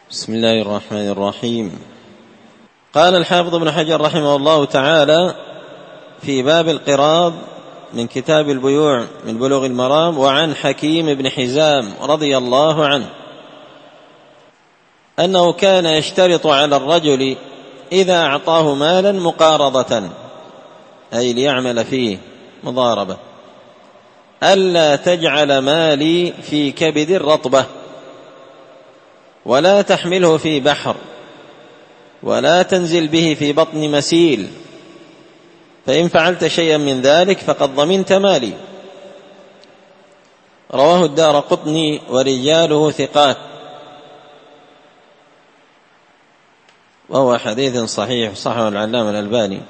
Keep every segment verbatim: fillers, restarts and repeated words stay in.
بسم الله الرحمن الرحيم. قال الحافظ ابن حجر رحمه الله تعالى في باب القراض من كتاب البيوع من بلوغ المرام: وعن حكيم بن حزام رضي الله عنه أنه كان يشترط على الرجل إذا أعطاه مالا مقارضة، أي ليعمل فيه مضاربة: ألا تجعل مالي في كبد الرطبة، ولا تحمله في بحر، ولا تنزل به في بطن مسيل، فإن فعلت شيئا من ذلك فقد ضمنت مالي. رواه الدارقطني ورجاله ثقات، وهو حديث صحيح صححه العلامة الألباني.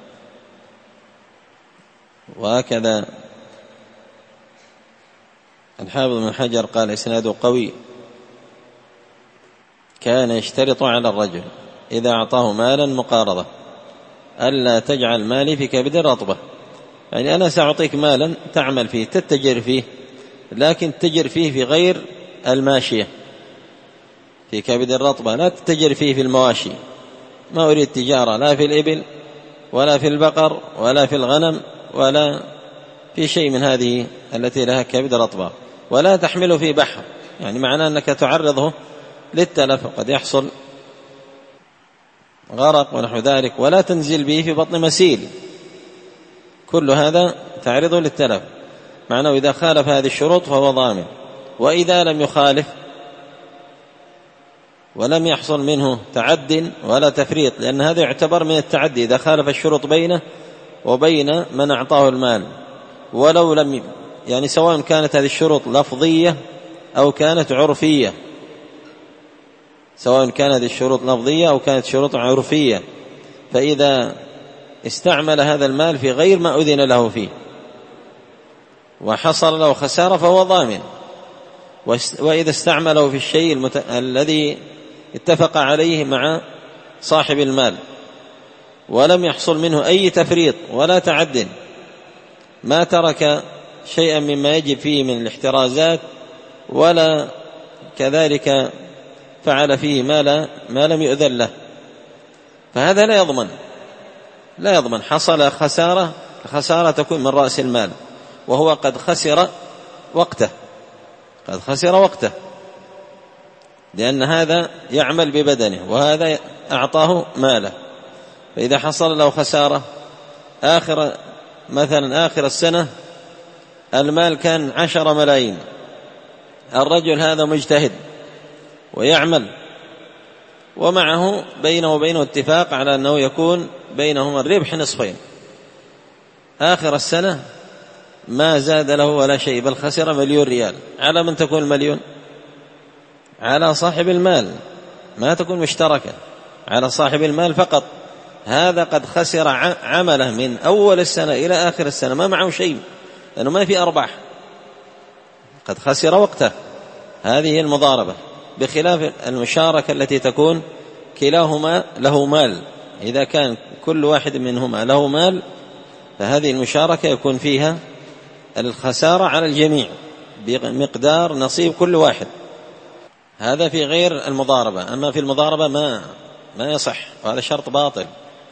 وهكذا الحافظ بن حجر قال إسناده قوي: كان يشترط على الرجل إذا أعطاه مالا مقارضة ألا تجعل مالي في كبد الرطبة، يعني أنا سأعطيك مالا تعمل فيه تتجر فيه، لكن تتجر فيه في غير الماشية، في كبد الرطبة، لا تتجر فيه في المواشي. ما أريد تجارة لا في الإبل ولا في البقر ولا في الغنم ولا في شيء من هذه التي لها كبد رطبة. ولا تحمله في بحر، يعني معناه أنك تعرضه للتلف وقد يحصل غرق ونحو ذلك. ولا تنزل به في بطن مسيل، كل هذا تعرضه للتلف، معناه إذا خالف هذه الشروط فهو ضامن. وإذا لم يخالف ولم يحصل منه تعد ولا تفريط، لأن هذا يعتبر من التعدي إذا خالف الشروط بينه وبين من أعطاه المال، ولو لم يعني سواء كانت هذه الشروط لفظية أو كانت عرفية، سواء كانت هذه الشروط لفظية أو كانت شروط عرفية، فإذا استعمل هذا المال في غير ما أذن له فيه وحصل له خسارة فهو ضامن. وإذا استعمله في الشيء المت... الذي اتفق عليه مع صاحب المال ولم يحصل منه أي تفريط ولا تعد، ما ترك شيئا مما يجب فيه من الاحترازات ولا كذلك فعل فيه ما, لا ما لم يؤذن له، فهذا لا يضمن لا يضمن حصل خسارة، خسارة تكون من رأس المال، وهو قد خسر وقته قد خسر وقته لأن هذا يعمل ببدنه وهذا أعطاه ماله. فإذا حصل له خسارة آخر مثلا آخر السنة المال كان عشر ملايين، الرجل هذا مجتهد ويعمل ومعه بينه وبينه اتفاق على أنه يكون بينهما الربح نصفين، آخر السنة ما زاد له ولا شيء بل خسر مليون ريال. على من تكون المليون؟ على صاحب المال، ما تكون مشتركة، على صاحب المال فقط. هذا قد خسر عمله من أول السنة إلى آخر السنة، ما معه شيء لأنه ما في أرباح، قد خسر وقته. هذه هي المضاربة، بخلاف المشاركة التي تكون كلاهما له مال. إذا كان كل واحد منهما له مال فهذه المشاركة يكون فيها الخسارة على الجميع بمقدار نصيب كل واحد، هذا في غير المضاربة. أما في المضاربة ما ما يصح، وهذا شرط باطل،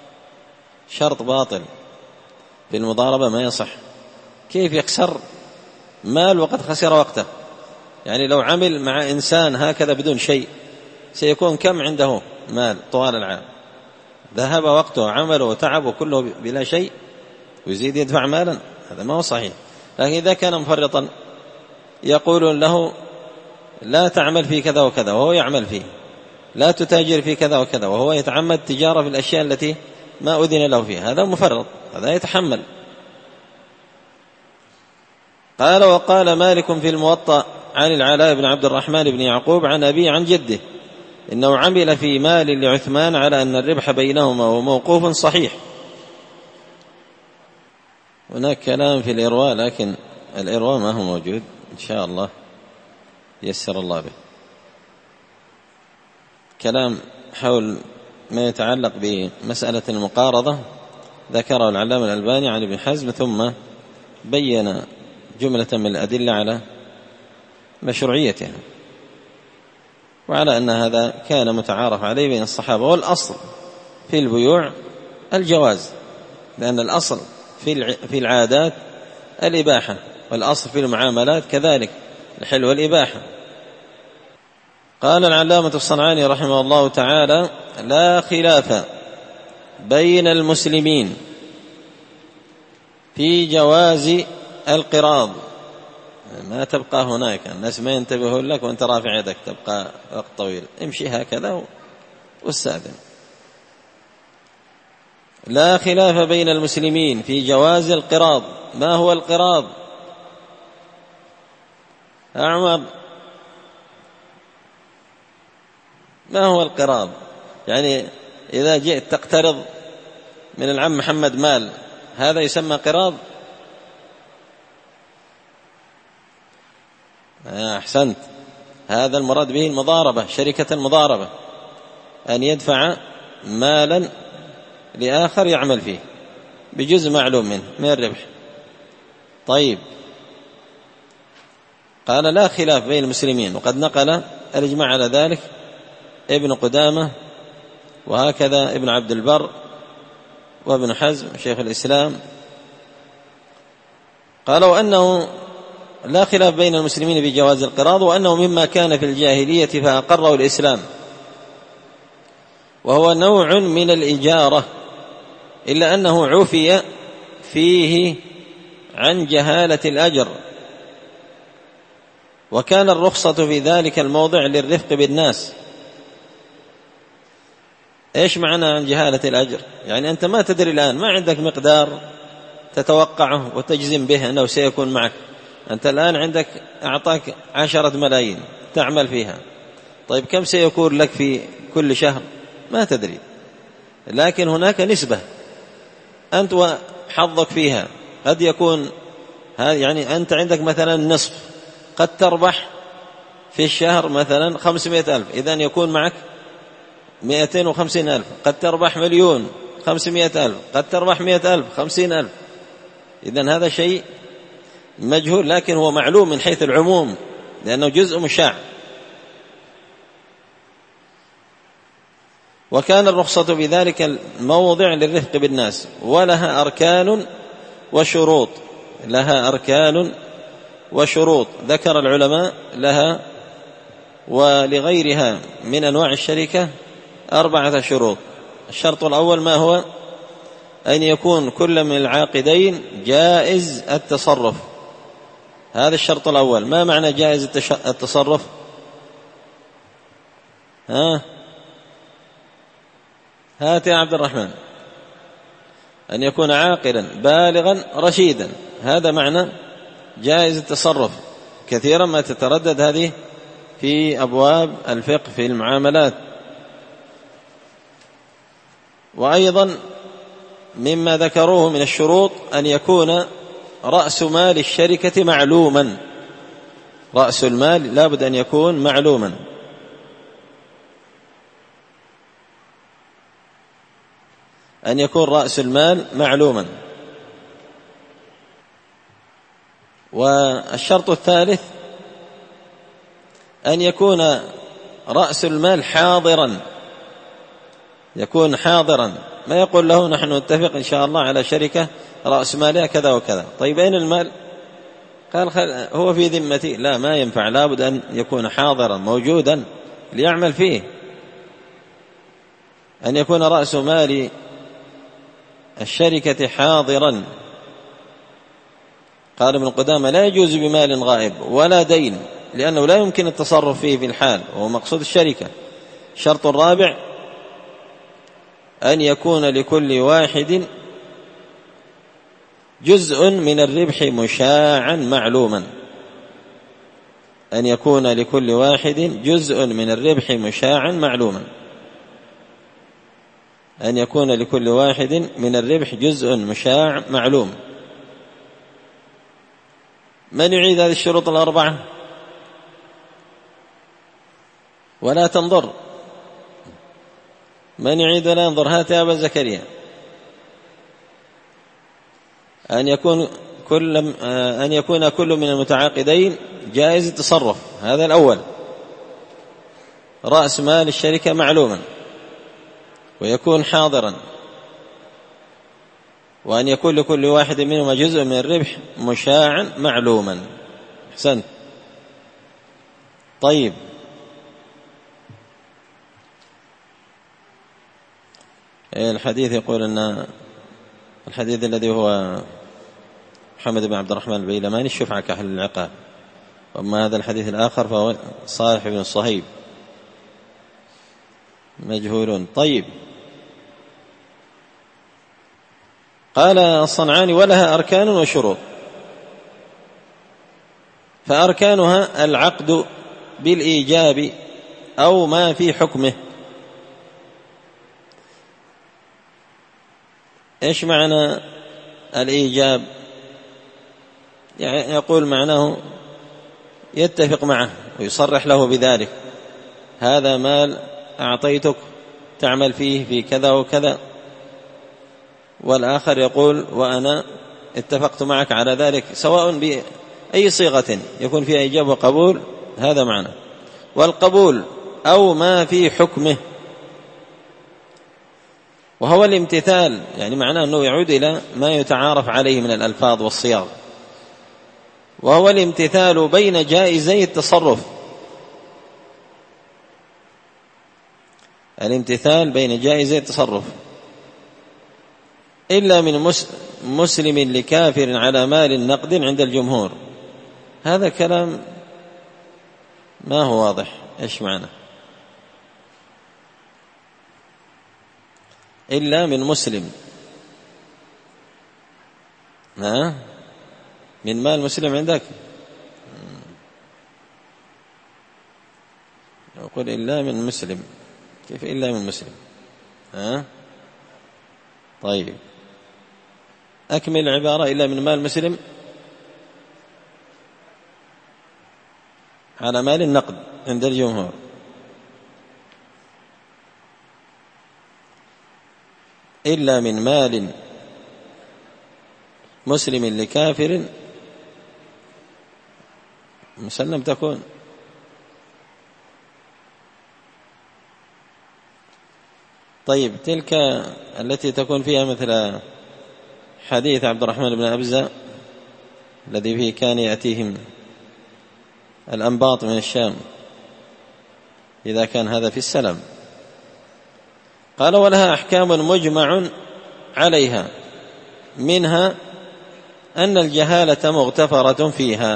شرط باطل في المضاربة ما يصح. كيف يخسر مال وقد خسر وقته؟ يعني لو عمل مع إنسان هكذا بدون شيء سيكون كم عنده مال طوال العام؟ ذهب وقته وعمله وتعبه كله بلا شيء ويزيد يدفع مالا، هذا ما هو صحيح. لكن إذا كان مفرطا يقول له لا تعمل في كذا وكذا وهو يعمل فيه، لا تتاجر في كذا وكذا وهو يتعمد تجارة في الأشياء التي ما أذن له فيها، هذا مفرط، هذا يتحمل. قال: وقال مالك في الموطأ عن العلاء بن عبد الرحمن بن يعقوب عن أبي عن جده إنه عمل في مال لعثمان على أن الربح بينهما وموقوف صحيح. هناك كلام في الإرواء، لكن الإرواء ما هو موجود، إن شاء الله يسر الله به. كلام حول ما يتعلق بمسألة المقارضة ذكره العلامة الألباني عن ابن حزم، ثم بين جملة من الأدلة على مشروعيتها. وعلى أن هذا كان متعارف عليه بين الصحابة. والأصل في البيوع الجواز، لأن الأصل في العادات الإباحة، والأصل في المعاملات كذلك الحل والإباحة. قال العلامة الصنعاني رحمه الله تعالى: لا خلاف بين المسلمين في جواز القراض. ما تبقى هناك، الناس ما ينتبهون لك وانت رافع يدك تبقى وقت طويل، امشي هكذا واستأذن. لا خلاف بين المسلمين في جواز القراض. ما هو القراض؟ أعمر، ما هو القراض؟ يعني إذا جئت تقترض من العم محمد مال، هذا يسمى قراض؟ أحسنت، هذا المراد به المضاربة، شركة المضاربة، أن يدفع مالا لآخر يعمل فيه بجزء معلوم منه من الربح. طيب، قال لا خلاف بين المسلمين، وقد نقل الإجماع على ذلك ابن قدامة، وهكذا ابن عبد البر وابن حزم شيخ الإسلام. قالوا أنه لا خلاف بين المسلمين بجواز القراض، وأنه مما كان في الجاهلية فأقره الإسلام، وهو نوع من الإجارة، إلا أنه عفي فيه عن جهالة الأجر، وكان الرخصة في ذلك الموضع للرفق بالناس. إيش معنى عن جهالة الأجر؟ يعني أنت ما تدري الآن، ما عندك مقدار تتوقعه وتجزم به أنه سيكون معك. أنت الآن عندك أعطاك عشرة ملايين تعمل فيها، طيب كم سيكون لك في كل شهر؟ ما تدري، لكن هناك نسبة أنت وحظك فيها. قد يكون يعني أنت عندك مثلا نصف، قد تربح في الشهر مثلا خمسمائة ألف، إذن يكون معك مئتين وخمسين ألف. قد تربح مليون خمسمائة ألف، قد تربح مئة ألف خمسين ألف. إذن هذا شيء مجهول، لكن هو معلوم من حيث العموم لأنه جزء مشاع. وكان الرخصة بذلك الموضع للرفق بالناس، ولها أركان وشروط. لها أركان وشروط ذكر العلماء لها ولغيرها من أنواع الشركة أربعة شروط. الشرط الأول ما هو؟ أن يكون كل من العاقدين جائز التصرف. هذا الشرط الأول. ما معنى جائز التصرف؟ ها هات يا عبد الرحمن. أن يكون عاقلا بالغا رشيدا، هذا معنى جائز التصرف. كثيرا ما تتردد هذه في أبواب الفقه في المعاملات. وأيضا مما ذكروه من الشروط أن يكون رأس مال الشركة معلوما. رأس المال لابد أن يكون معلوما. أن يكون رأس المال معلوما. والشرط الثالث أن يكون رأس المال حاضرا، يكون حاضرا، ما يقول له نحن نتفق إن شاء الله على شركة رأس مالها كذا وكذا، طيب أين المال؟ قال هو في ذمتي. لا، ما ينفع، لابد أن يكون حاضرا موجودا ليعمل فيه. أن يكون رأس مال الشركة حاضرا. قال ابن قدامة لا يجوز بمال غائب ولا دين، لأنه لا يمكن التصرف فيه في الحال، وهو مقصود الشركة. الشرط الرابع أن يكون لكل واحد جزء من الربح مشاعا معلوما. أن يكون لكل واحد جزء من الربح مشاعا معلوما. أن يكون لكل واحد من الربح جزء مشاع معلوم. من يعيد هذه الشروط الأربعة؟ ولا تنظر، من يعيد ولا ينظر؟ هات يا أبا زكريا. أن يكون كل أن يكون كل من المتعاقدين جائز التصرف، هذا الأول. رأس مال الشركة معلوما ويكون حاضرا، وأن يكون لكل واحد منهما جزء من الربح مشاعا معلوما. أحسنت. طيب، الحديث يقول أن الحديث الذي هو محمد بن عبد الرحمن البيلماني الشفعة كأهل العقاب، وأما هذا الحديث الآخر فهو صالح بن الصهيب مجهولون. طيب، قال الصنعاني: ولها أركان وشروط، فأركانها العقد بالإيجاب أو ما في حكمه. إيش معنى الإيجاب؟ يعني يقول معناه يتفق معه ويصرح له بذلك: هذا مال أعطيتك تعمل فيه في كذا وكذا، والآخر يقول: وأنا اتفقت معك على ذلك، سواء بأي صيغة يكون فيها إيجاب وقبول، هذا معنى. والقبول أو ما في حكمه، وهو الامتثال، يعني معناه أنه يعود إلى ما يتعارف عليه من الألفاظ والصياغ، وهو الامتثال بين جائزي التصرف، الامتثال بين جائزي التصرف، إلا من مسلم لكافر على مال نقد عند الجمهور. هذا كلام ما هو واضح، إيش معنى إلا من مسلم؟ ها؟ من مال مسلم عندك؟ يقول إلا من مسلم، كيف إلا من مسلم؟ ها؟ طيب، أكمل العبارة: إلا من مال مسلم على مال النقد عند الجمهور. إلا من مال مسلم لكافر مسلم تكون. طيب، تلك التي تكون فيها مثل حديث عبد الرحمن بن أبزة الذي فيه كان يأتيهم الأنباط من الشام، إذا كان هذا في السلم. قال: ولها أحكام مجمع عليها، منها أن الجهالة مغتفرة فيها.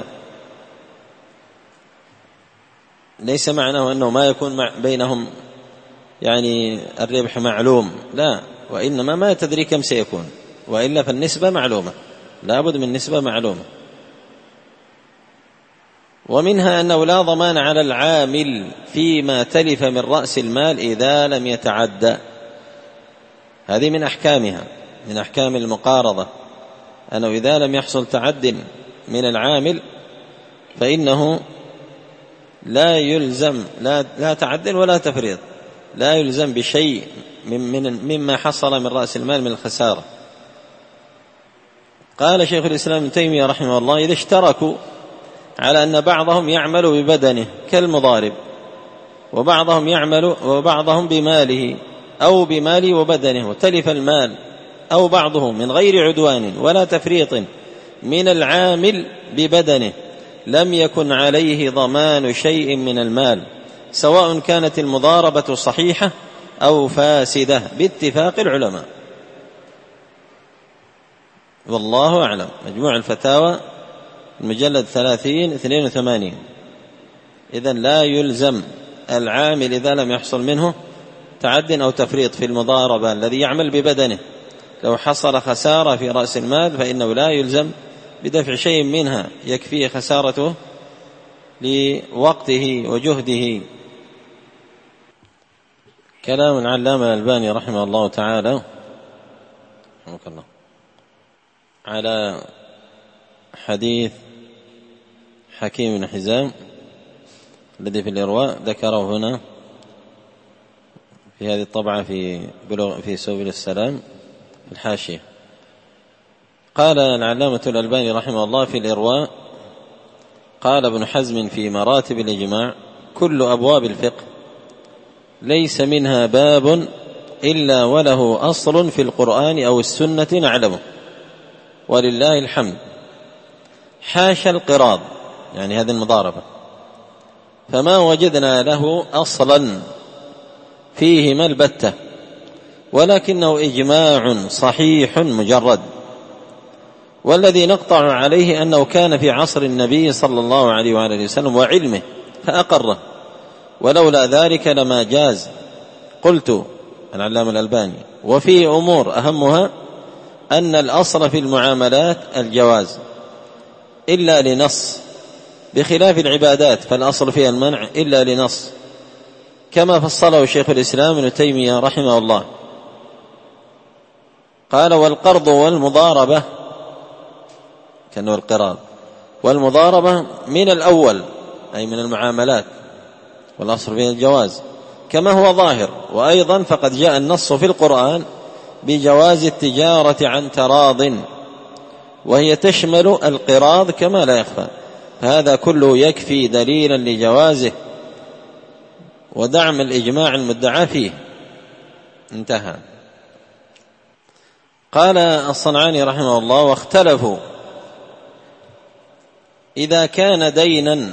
ليس معناه أنه ما يكون بينهم يعني الربح معلوم، لا، وإنما ما تدري كم سيكون، وإلا فالنسبة معلومة، لا بد من نسبة معلومة. ومنها أنه لا ضمان على العامل فيما تلف من رأس المال إذا لم يتعدى. هذه من أحكامها، من أحكام المقارضة، أنه إذا لم يحصل تعد من العامل فإنه لا يلزم، لا, لا تعد ولا تفريط، لا يلزم بشيء من من مما حصل من رأس المال من الخسارة. قال شيخ الإسلام ابن تيمية رحمه الله: إذا اشتركوا على أن بعضهم يعمل ببدنه كالمضارب، وبعضهم يعمل وبعضهم بماله أو بماله وبدنه، وتلف المال أو بعضه من غير عدوان ولا تفريط من العامل ببدنه، لم يكن عليه ضمان شيء من المال، سواء كانت المضاربة صحيحة أو فاسدة باتفاق العلماء. والله أعلم. مجموع الفتاوى المجلد ثلاثين اثنين وثمانين. إذن لا يلزم العامل إذا لم يحصل منه تعد أو تفريط في المضاربة الذي يعمل ببدنه، لو حصل خسارة في رأس المال فإنه لا يلزم بدفع شيء منها، يكفي خسارته لوقته وجهده. كلام العلامة الألباني رحمه الله تعالى على حديث حكيم بن حزام الذي في الإرواء، ذكره هنا في هذه الطبعة في بلوغ في سبل السلام في الحاشية. قال العلامة الألباني رحمه الله في الإرواء: قال ابن حزم في مراتب الإجماع: كل أبواب الفقه ليس منها باب إلا وله أصل في القرآن أو السنة نعلمه ولله الحمد. حاشا القراض، يعني هذه المضاربة، فما وجدنا له أصلا فيهما البتة، ولكنه إجماع صحيح مجرد، والذي نقطع عليه أنه كان في عصر النبي صلى الله عليه وآله وسلم وعلمه فأقره، ولولا ذلك لما جاز. قلت العلامة الألباني: وفي أمور أهمها أن الأصل في المعاملات الجواز إلا لنص، بخلاف العبادات فالأصل فيها المنع إلا لنص، كما فصله شيخ الإسلام ابن تيمية رحمه الله. قال: والقرض والمضاربة، كأنه القراض والمضاربة من الأول أي من المعاملات، والأصل فيها الجواز كما هو ظاهر. وأيضا فقد جاء النص في القرآن بجواز التجارة عن تراض، وهي تشمل القراض كما لا يخفى، فهذا كله يكفي دليلا لجوازه ودعم الإجماع المدعى فيه. انتهى. قال الصنعاني رحمه الله: واختلفوا إذا كان دينا،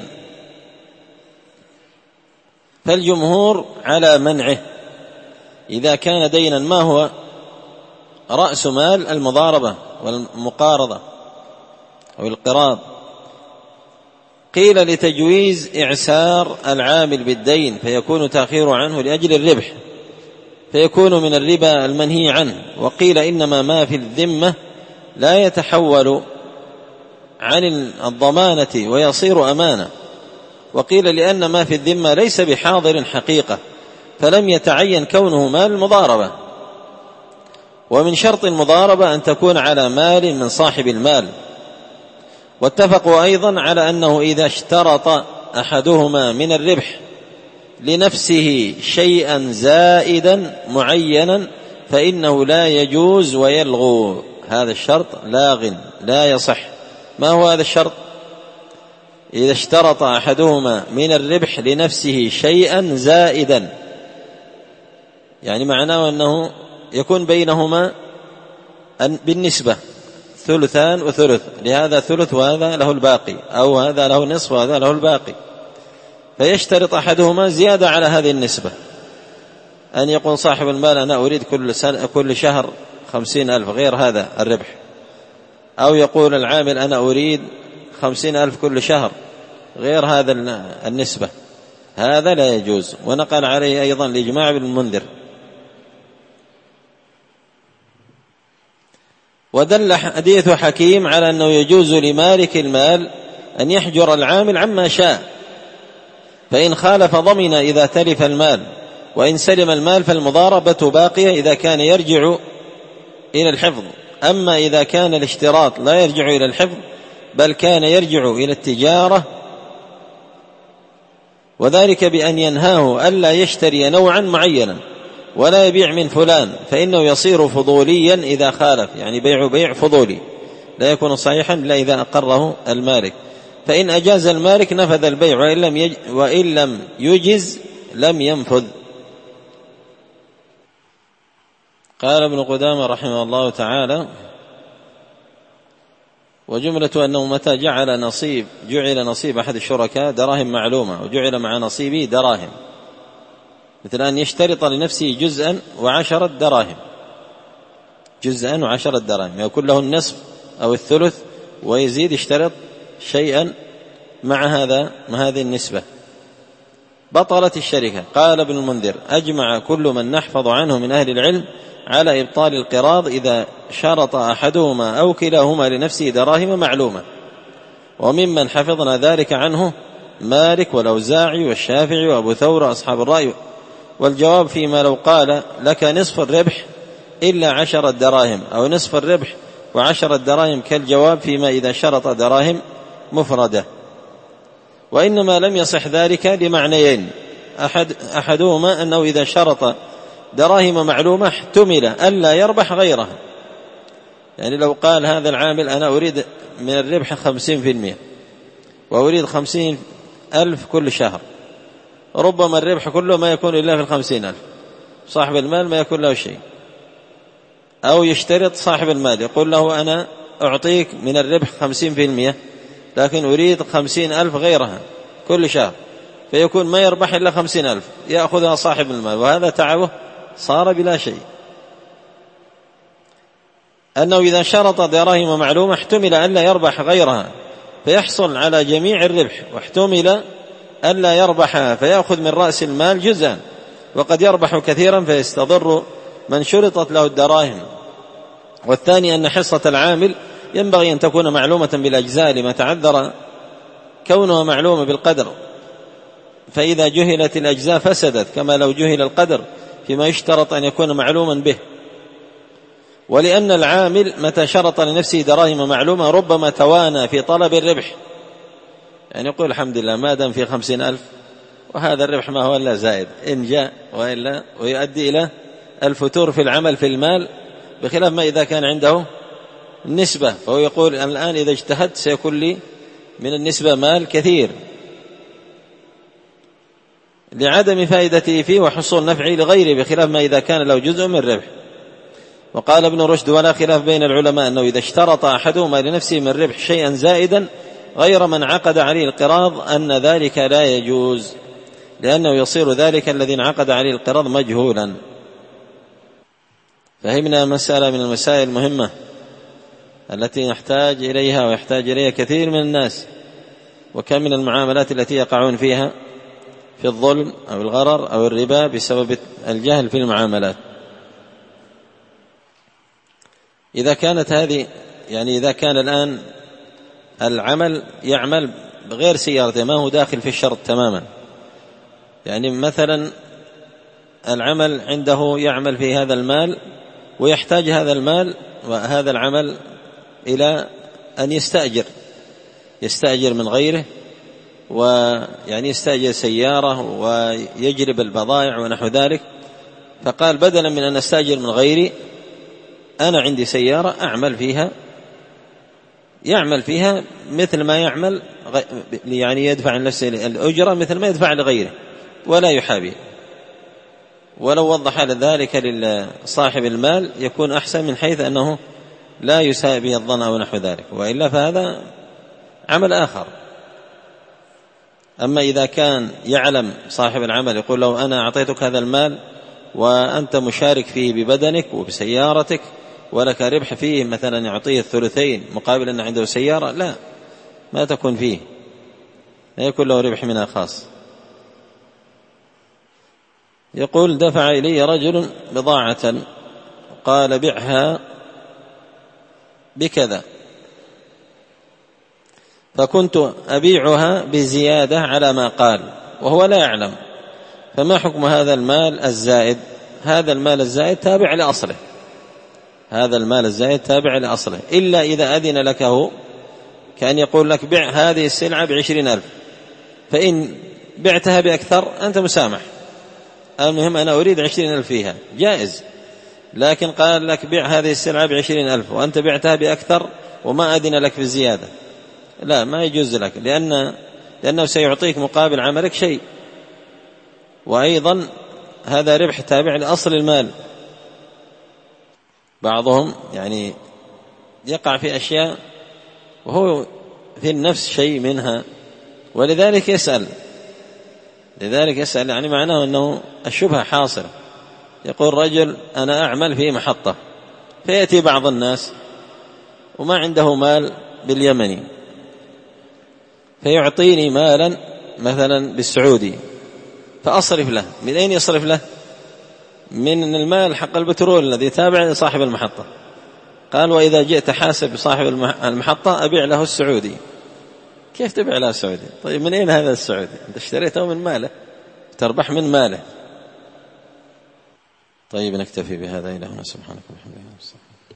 فالجمهور على منعه. إذا كان دينا، ما هو رأس مال المضاربة والمقارضة أو القراض؟ قيل: لتجويز إعسار العامل بالدين، فيكون تأخير عنه لأجل الربح، فيكون من الربا المنهي عنه. وقيل: إنما ما في الذمة لا يتحول عن الضمانة ويصير أمانة. وقيل: لأن ما في الذمة ليس بحاضر حقيقة، فلم يتعين كونه مال المضاربة. ومن شرط المضاربة أن تكون على مال من صاحب المال. واتفقوا أيضا على أنه إذا اشترط أحدهما من الربح لنفسه شيئا زائدا معينا فإنه لا يجوز ويلغو. هذا الشرط لاغ لا يصح. ما هو هذا الشرط؟ إذا اشترط أحدهما من الربح لنفسه شيئا زائدا، يعني معناه أنه يكون بينهما بالنسبة ثلثان وثلث، لهذا ثلث وهذا له الباقي، أو هذا له نصف وهذا له الباقي، فيشترط أحدهما زيادة على هذه النسبة، أن يقول صاحب المال: أنا أريد كل, سنة كل شهر خمسين ألف غير هذا الربح، أو يقول العامل: أنا أريد خمسين ألف كل شهر غير هذا النسبة. هذا لا يجوز. ونقل عليه أيضا الإجماع ابن المنذر. ودل حديث حكيم على أنه يجوز لمالك المال أن يحجر العامل عما شاء، فإن خالف ضمن إذا تلف المال، وإن سلم المال فالمضاربة باقية إذا كان يرجع إلى الحفظ. أما إذا كان الاشتراط لا يرجع إلى الحفظ بل كان يرجع إلى التجارة، وذلك بأن ينهاه ألا يشتري نوعا معينا ولا يبيع من فلان، فإنه يصير فضوليا إذا خالف، يعني بيع بيع فضولي لا يكون صحيحا إلا إذا أقره المالك. فإن أجاز المالك نفذ البيع، وإن لم يج وإن لم يجز لم ينفذ. قال ابن قدامة رحمه الله تعالى: وجملة أنه متى جعل نصيب جعل نصيب أحد الشركاء دراهم معلومة وجعل مع نصيبه دراهم، مثل أن يشترط لنفسه جزءا وعشرة دراهم، جزءا وعشرة دراهم، يكون له النصف أو الثلث ويزيد يشترط شيئا مع هذا مع هذه النسبة، بطلت الشركة. قال ابن المنذر: أجمع كل من نحفظ عنه من أهل العلم على إبطال القراض إذا شرط أحدهما أو كلاهما لنفسه دراهم معلومة، وممن حفظنا ذلك عنه مالك والأوزاعي والشافعي وأبو ثور وأصحاب الرأي. والجواب فيما لو قال لك نصف الربح إلا عشرة دراهم، أو نصف الربح وعشرة دراهم، كالجواب فيما إذا شرط دراهم مفردة. وإنما لم يصح ذلك لمعنيين: أحد أحدهما أنه إذا شرط دراهم معلومة احتمل ألا يربح غيرها، يعني لو قال هذا العامل: أنا أريد من الربح خمسين في المئة وأريد خمسين ألف كل شهر، ربما الربح كله ما يكون إلا في الخمسين ألف، صاحب المال ما يكون له شيء. أو يشترط صاحب المال يقول له أنا أعطيك من الربح خمسين في المئة لكن أريد خمسين ألف غيرها كل شهر، فيكون ما يربح إلا خمسين ألف يأخذها صاحب المال، وهذا تعبه صار بلا شيء. أنه إذا شرط دراهم معلومة احتمل أن لا يربح غيرها فيحصل على جميع الربح، واحتمل أن لا يربح فيأخذ من رأس المال جزءا، وقد يربح كثيرا فيستضر من شرطت له الدراهم. والثاني أن حصة العامل ينبغي أن تكون معلومة بالأجزاء لما تعذر كونها معلومة بالقدر، فإذا جهلت الأجزاء فسدت، كما لو جهل القدر فيما يشترط أن يكون معلوما به. ولأن العامل متى شرط لنفسه دراهم معلومة ربما توانى في طلب الربح، يعني يقول الحمد لله ما دام في خمسين ألف وهذا الربح ما هو إلا زائد إن جاء وإلا، ويؤدي إلى الفتور في العمل في المال، بخلاف ما إذا كان عنده النسبة، فهو يقول الآن إذا اجتهدت سيكون لي من النسبة مال كثير لعدم فائدته فيه وحصول نفعه لغيره، بخلاف ما إذا كان له جزء من ربح. وقال ابن رشد ولا خلاف بين العلماء أنه إذا اشترط أحدهما لنفسه من ربح شيئا زائدا غير من عقد عليه القراض أن ذلك لا يجوز، لأنه يصير ذلك الذي انعقد عليه القراض مجهولا. فهمنا مسألة من المسائل المهمة التي نحتاج إليها ويحتاج إليها كثير من الناس، وكم من المعاملات التي يقعون فيها في الظلم أو الغرر أو الربا بسبب الجهل في المعاملات. إذا كانت هذه يعني إذا كان الآن العمل يعمل بغير سيارته ما هو داخل في الشرط تماما، يعني مثلا العمل عنده يعمل في هذا المال ويحتاج هذا المال وهذا العمل إلى أن يستأجر يستأجر من غيره، ويعني يستأجر سيارة ويجلب البضائع ونحو ذلك، فقال بدلا من أن أستأجر من غيري أنا عندي سيارة أعمل فيها يعمل فيها مثل ما يعمل، يعني يدفع لنفسه الأجرة مثل ما يدفع لغيره ولا يحابي. ولو وضح ذلك لصاحب المال يكون أحسن، من حيث أنه لا يساء به الظن أو نحو ذلك، وإلا فهذا عمل آخر. أما إذا كان يعلم صاحب العمل يقول له أنا أعطيتك هذا المال وأنت مشارك فيه ببدنك وبسيارتك ولك ربح فيه، مثلا يعطيه الثلثين مقابل أن عنده سيارة، لا ما تكون فيه، لا يكون له ربح منها خاص. يقول دفع إلي رجل بضاعة قال بعها بكذا، فكنت أبيعها بزيادة على ما قال وهو لا يعلم، فما حكم هذا المال الزائد؟ هذا المال الزائد تابع لأصله، هذا المال الزائد تابع لأصله، إلا إذا أذن لك هو، كأن يقول لك بيع هذه السلعة بعشرين ألف، فإن بعتها بأكثر أنت مسامح، المهم أنا أريد عشرين ألف فيها جائز. لكن قال لك بيع هذه السلعة بعشرين ألف وأنت بعتها بأكثر وما أذن لك بالزيادة، لا ما يجوز لك، لأن لأنه سيعطيك مقابل عملك شيء، وأيضا هذا ربح تابع لأصل المال. بعضهم يعني يقع في أشياء وهو في النفس شيء منها، ولذلك يسأل لذلك يسأل يعني معناه أنه الشبهة حاصلة. يقول رجل أنا أعمل في محطة، فيأتي بعض الناس وما عنده مال باليمني فيعطيني مالا مثلا بالسعودي فأصرف له. من أين يصرف له؟ من المال حق البترول الذي تابع لصاحب المحطة. قال وإذا جئت حاسب صاحب المحطة أبيع له السعودي. كيف تبيع له السعودي؟ طيب من أين هذا السعودي؟ أنت اشتريته من ماله، تربح من ماله. طيب نكتفي بهذا، إلهنا سبحانك وبحمدك.